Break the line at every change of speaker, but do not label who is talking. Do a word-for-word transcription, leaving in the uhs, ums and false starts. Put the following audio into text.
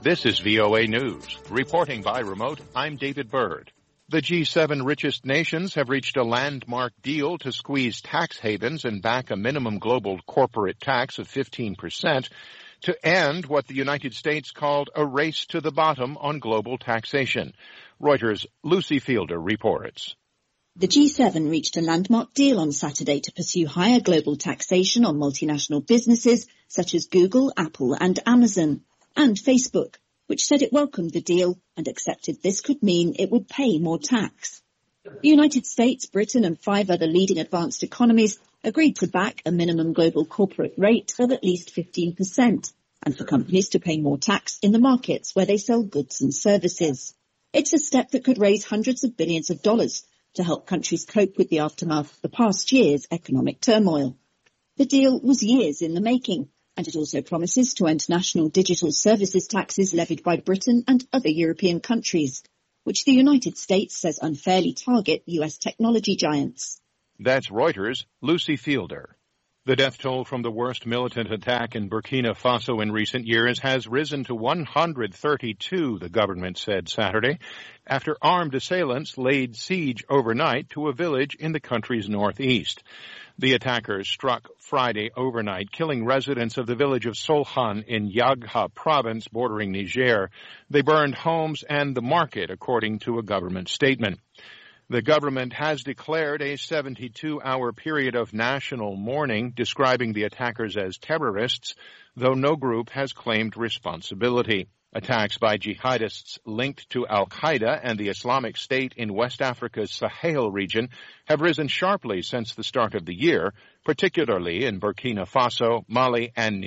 This is V O A News. Reporting by remote, I'm David Byrd. The G seven richest nations have reached a landmark deal to squeeze tax havens and back a minimum global corporate tax of fifteen percent to end what the United States called a race to the bottom on global taxation. Reuters' Lucy Fielder reports.
The G seven reached a landmark deal on Saturday to pursue higher global taxation on multinational businesses such as Google, Apple and Amazon, and Facebook, which said it welcomed the deal and accepted this could mean it would pay more tax. The United States, Britain and five other leading advanced economies agreed to back a minimum global corporate rate of at least fifteen percent and for companies to pay more tax in the markets where they sell goods and services. It's a step that could raise hundreds of billions of dollars to help countries cope with the aftermath of the past year's economic turmoil. The deal was years in the making, and it also promises to end national digital services taxes levied by Britain and other European countries, which the United States says unfairly target U S technology giants.
That's Reuters' Lucy Fielder. The death toll from the worst militant attack in Burkina Faso in recent years has risen to one hundred thirty-two, the government said Saturday, after armed assailants laid siege overnight to a village in the country's northeast. The attackers struck Friday overnight, killing residents of the village of Solhan in Yagha province bordering Niger. They burned homes and the market, according to a government statement. The government has declared a seventy-two hour period of national mourning, describing the attackers as terrorists, though no group has claimed responsibility. Attacks by jihadists linked to al-Qaeda and the Islamic State in West Africa's Sahel region have risen sharply since the start of the year, particularly in Burkina Faso, Mali, and